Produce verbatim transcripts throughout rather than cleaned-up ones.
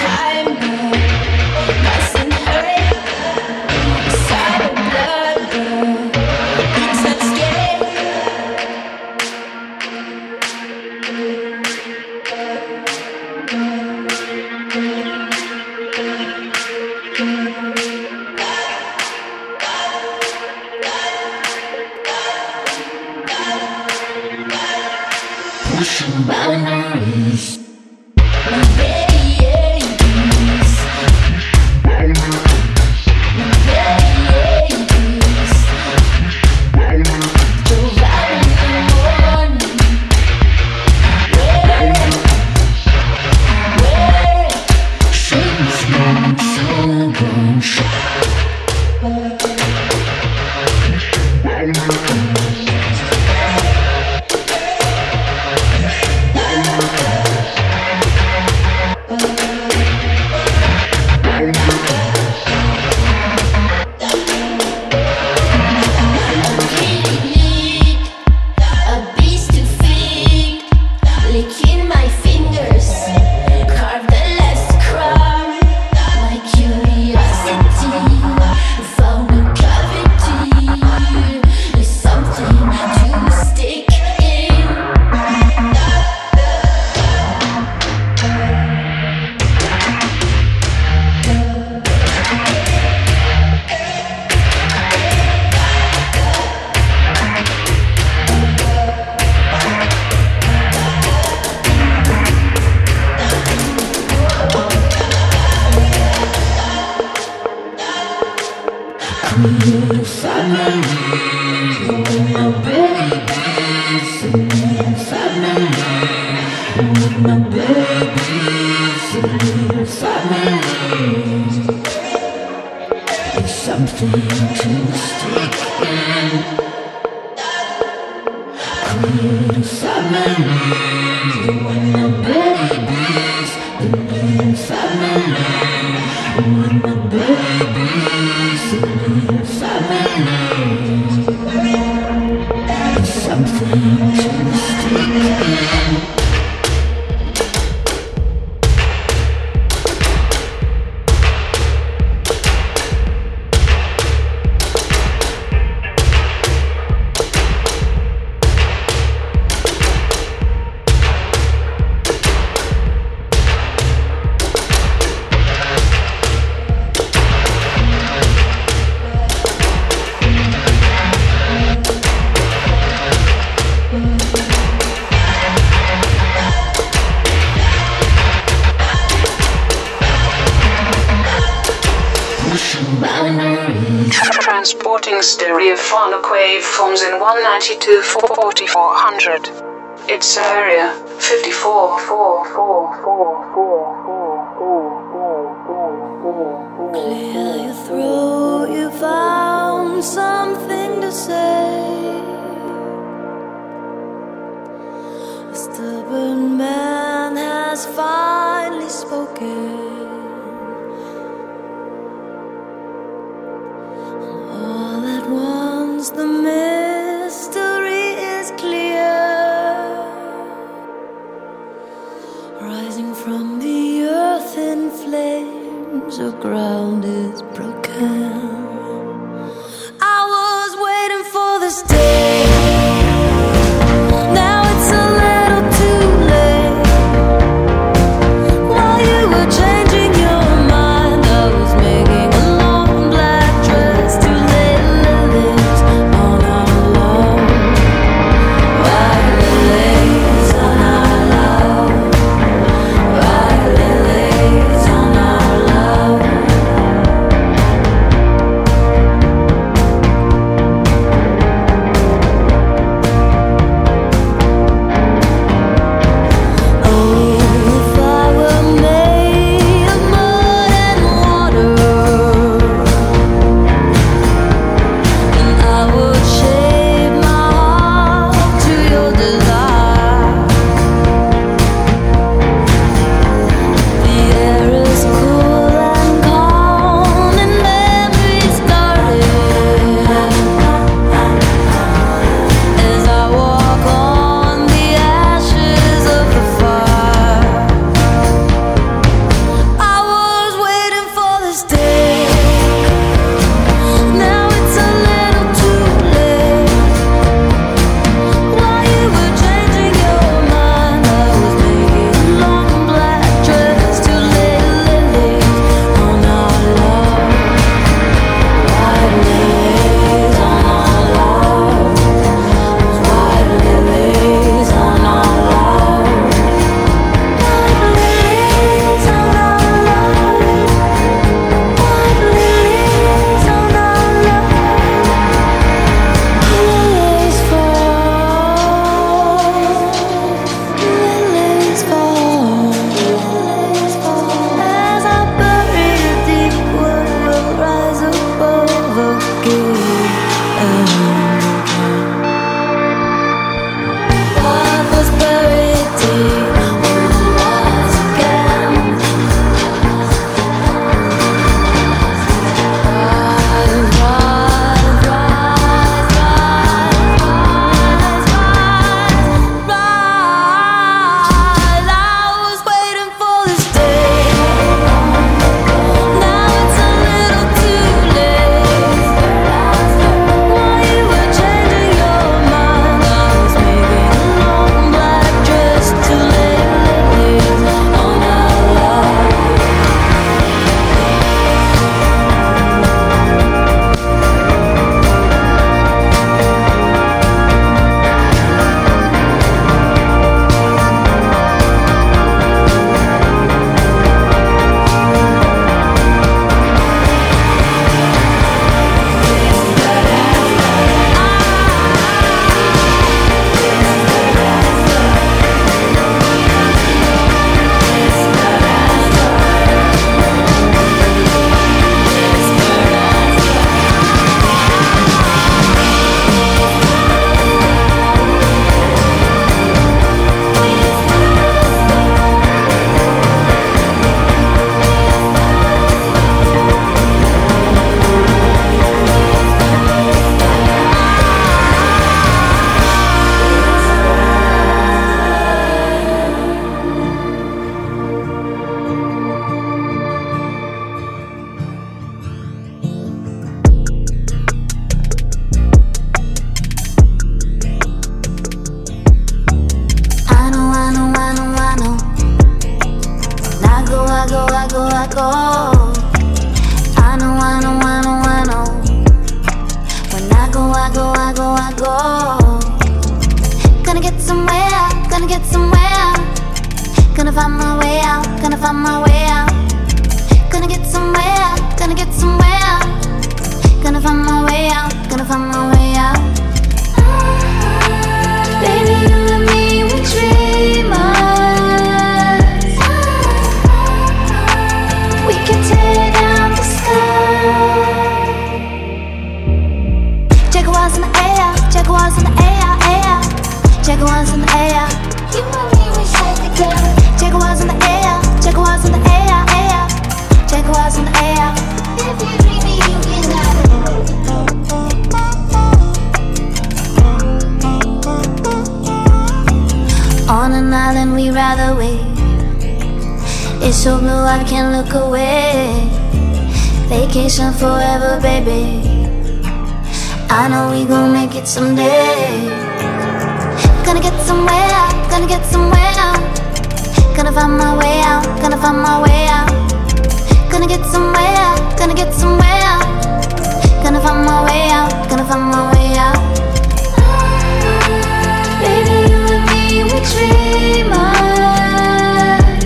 Transporting stereophonic waveforms in one ninety-two forty-four hundred. Its area fifty-four. Clear your throat, you found something to say. A stubborn man has finally spoken. Once the mystery is clear, rising from the earth in flames, the ground is broken. I was waiting for this day. Now it's a little too late. While you were changing your mind, I was making a long black dress to lay lilies on our love. White lilies on our love. White lilies on our love. so blue I can't look away. Vacation forever, baby. I know we gon' make it someday. Gonna get somewhere, gonna get somewhere. Gonna find my way out, gonna find my way out. Gonna get somewhere, gonna get somewhere. Gonna find my way out, gonna find my way out. Baby, you and me, we dreamers.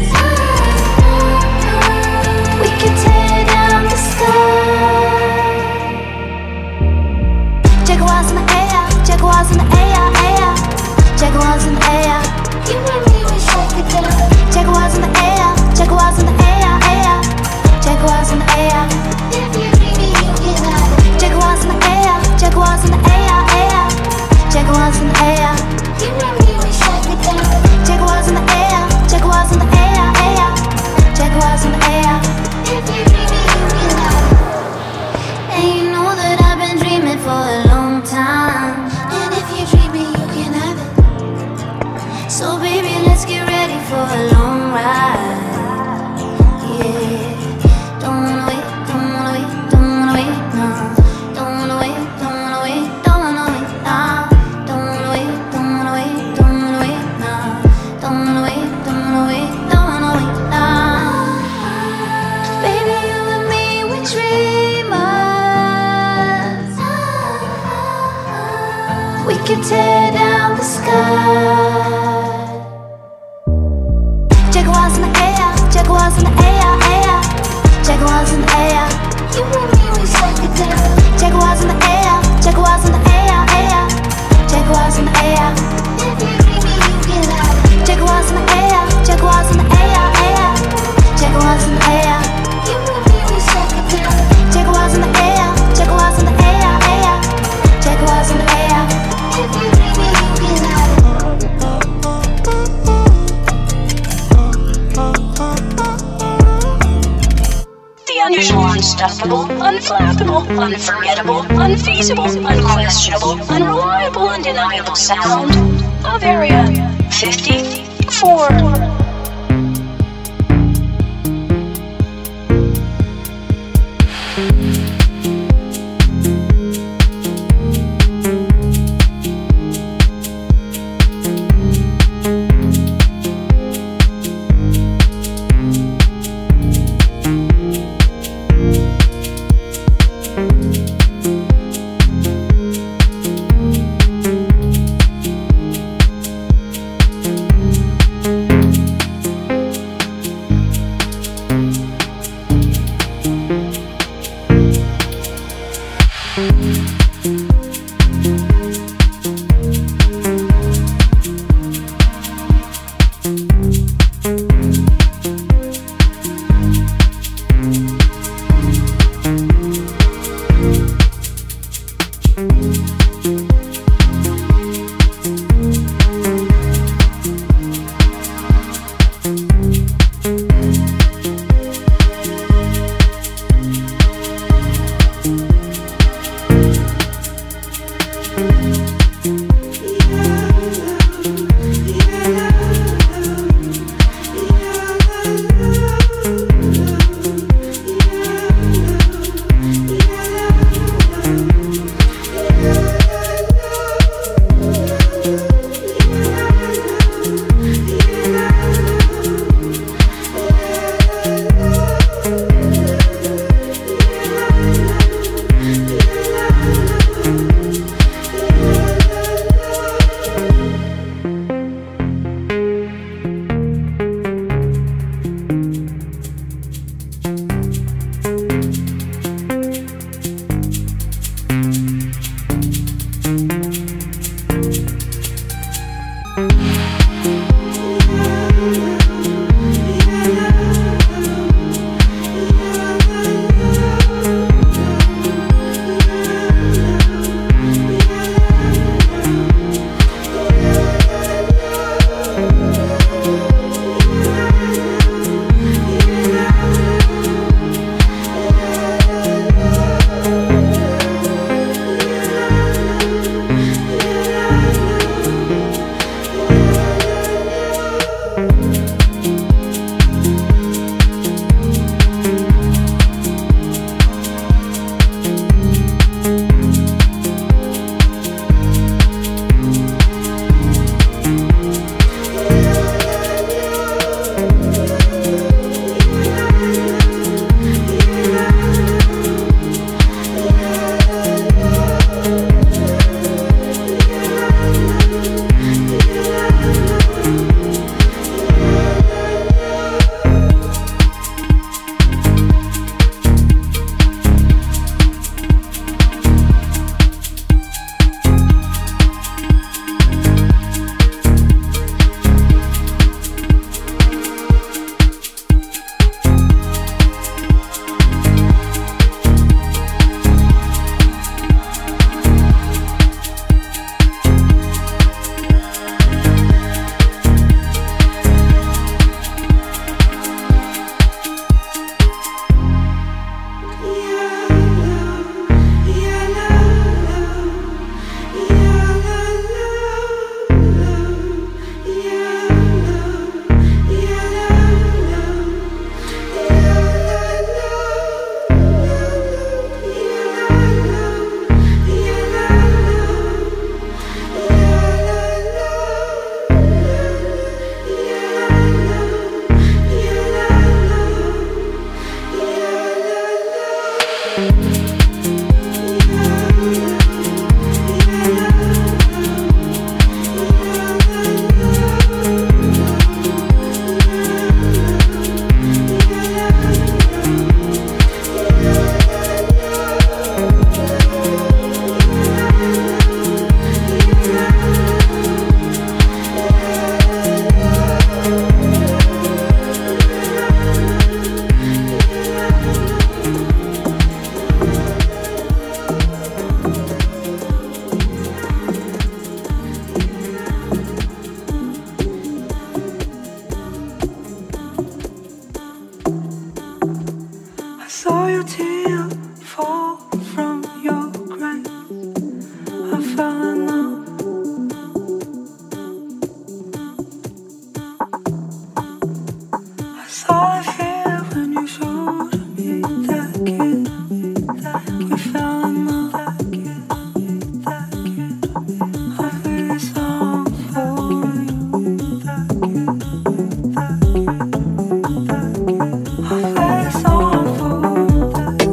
We can tear down the sky. Jaguars in the air, jaguars in the air, air. Jaguars in the air. You and me, we shake it down. Jaguars in the air, jaguars in the air, air. Jaguars in the air. If you need me, you can have it. Jaguars in the air, jaguars in the air, air. Jaguars in the air. You and me, we shake it down. Jaguars in the air, jaguars in the air, air. Jaguars in the air. If you need me, you can have it. And you know that I've been dreaming for a long time. And if you dream me, you can have it. So baby, let's get ready for a long ride. Yeah. Don't wanna wait, don't wanna wait, don't wanna wait, no. Don't wanna wait, don't wanna wait, don't wanna wait, nah. Don't wanna wait, don't wanna wait, don't wanna wait, nah. Don't wanna wait, don't wanna wait, don't wanna wait, nah. Baby, you and me, we dreamers. We can tear down the sky. Jaguars in the air, jaguars in the air, air. Jaguars in the air. You and me, we shake it down. Jaguars in the air, jaguars in the air, air. Jaguars in the air. If you need me, you can have it. Jaguars in the air, jaguars in the air, air. Jaguars in the air. You and me, we shake it down. Jaguars in the air, jaguars in the air, air. Jaguars in the air. If you need me, you can have it. The unusual, unstoppable, unflappable, unforgettable, unfeasible, unquestionable, unreliable, undeniable sound of Area fifty-four. I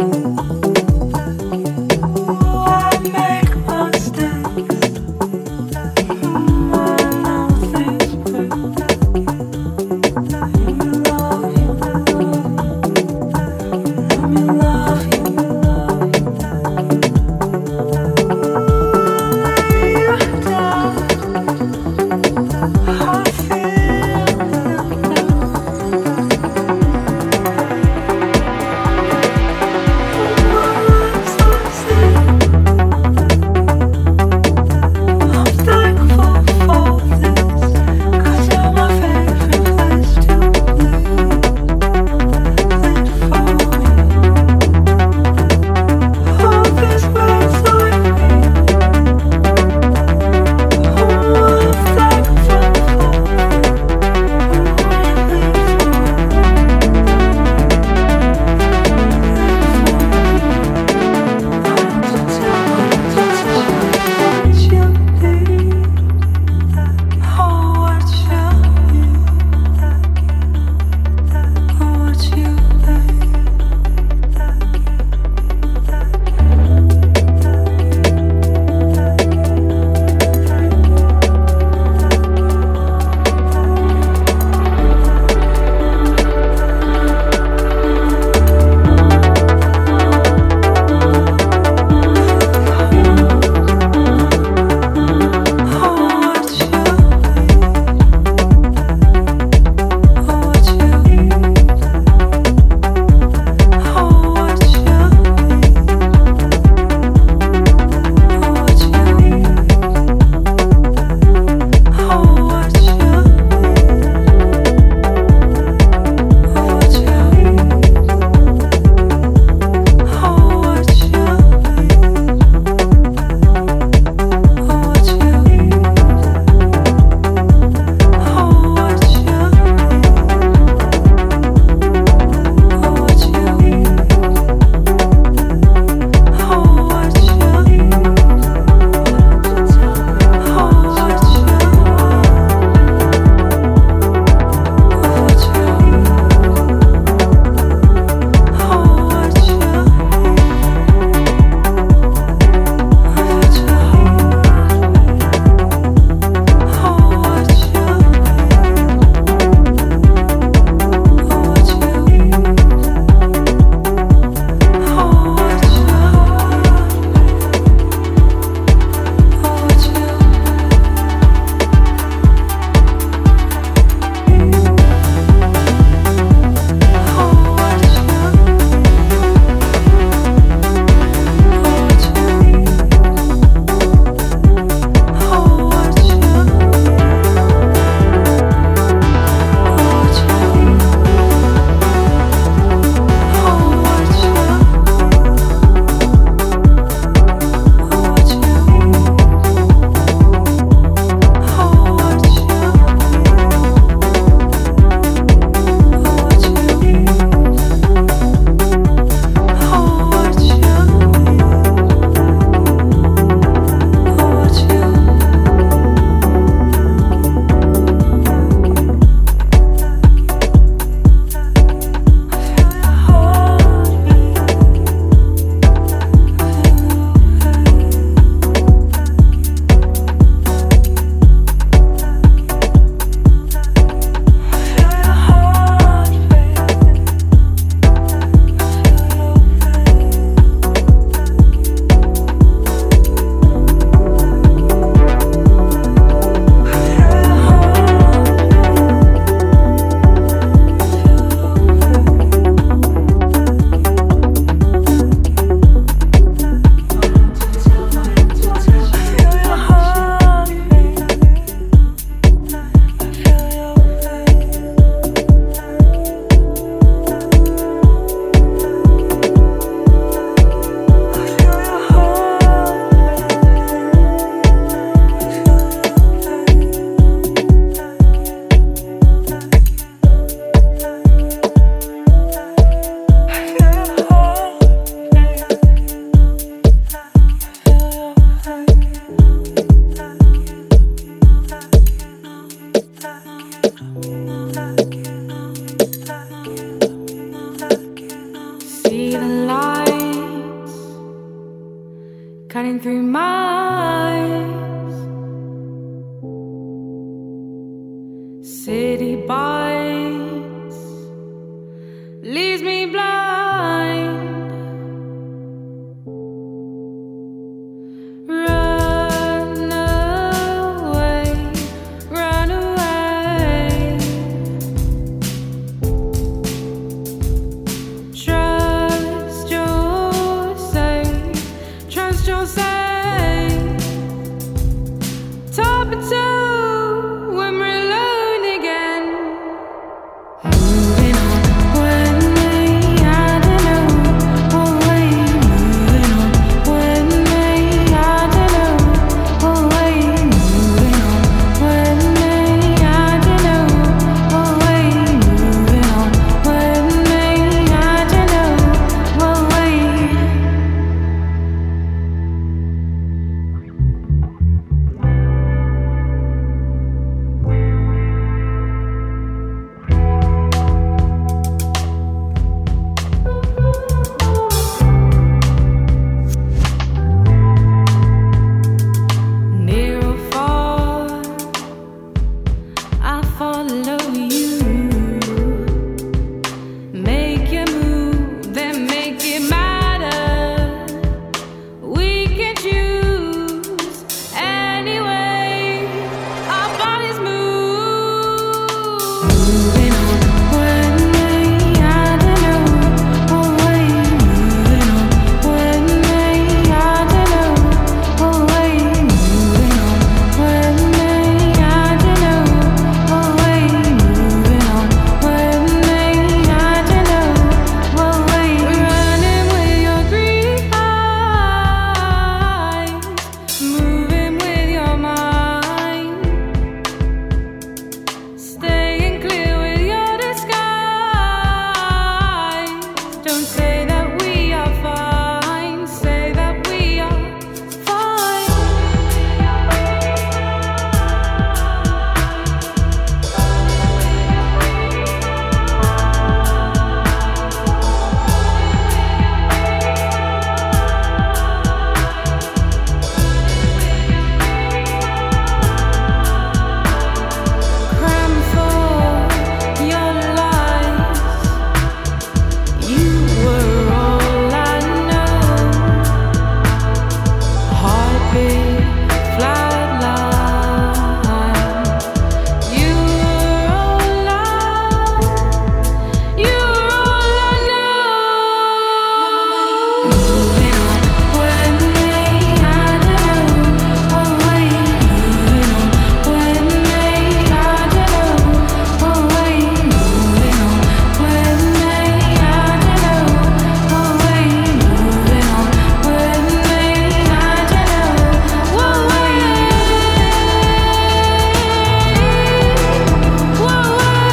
the lights cutting through my eyes. City bites leaves me blind. Run away, run away. Trust you're safe, trust you're safe. Top it two when we're alone again. Moving on when they, I don't know what way. Moving on when they, I don't know what way. Moving on when they, I don't know what way. Moving on when they, I don't know what way. Near or far, I follow you. Make your move, then make it matter. We can choose anyway. Our bodies move. Moving on when they, I don't know what way. Moving on when they, I don't know what way. Moving on when they, I don't know what way. Moving on when they, I don't know what way. Running with your green eyes, moving with your mind, staying clear with your disguise. Don't say that we are fine, say that we are fine. Cram for your lies. You were all I know. Heartbeat, flatline. You were all I, you were all I know. Moving on when they, I don't know what way. Moving on when they, I don't know what way. Moving on when they, I don't know what way. Moving on when they, I don't know what way. What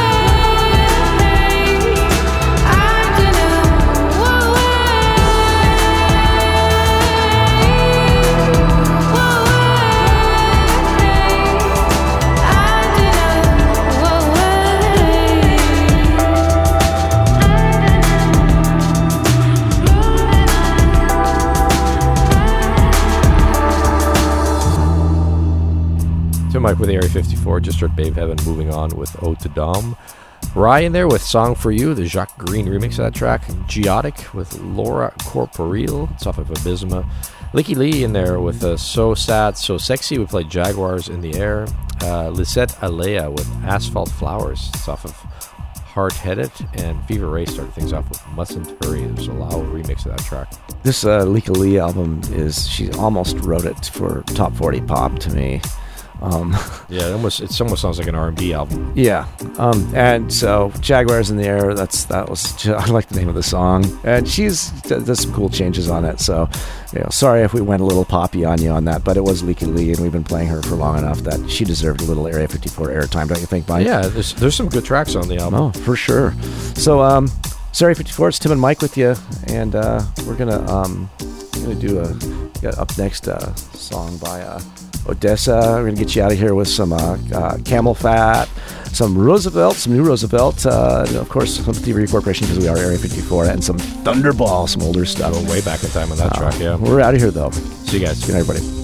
So Mike with Area fifty-four, just heard Babe Heaven, moving on with Ode to Dom. Ryan there with Song for You, the Jacques Green remix of that track. Geotic with Laura Corporeal, it's off of Abysma. Licky Lee in there with uh, So Sad, So Sexy. We played Jaguars in the Air. Uh, Lisette Alea with Asphalt Flowers, it's off of Hard Headed. And Fever Ray started things off with Mustn't Hurry. There's a loud remix of that track. This uh, Lika Lee album is, she almost wrote it for top forty pop to me. Um, Yeah, it almost it almost sounds like an R and B album. yeah, um, and so Jaguars in the Air. That's that was I like the name of the song, and she's d- does some cool changes on it. So, you know, sorry if we went a little poppy on you on that, but it was Lika Lee, and we've been playing her for long enough that she deserved a little Area fifty-four airtime, don't you think, Mike? Yeah, there's there's some good tracks on the album. Oh, for sure. So, um, it's Area fifty-four. It's Tim and Mike with you, and uh, we're gonna um, gonna do a got up next uh, song by uh, Odessa. We're going to get you out of here with some uh, uh, Camel Fat, some Roosevelt, some new Roosevelt, uh, and of course, some Thievery Corporation because we are Area fifty-four, and some Thunderball, some older stuff. Going way back in time on that Uh, track, yeah. We're out of here, though. See you guys. Good night, everybody.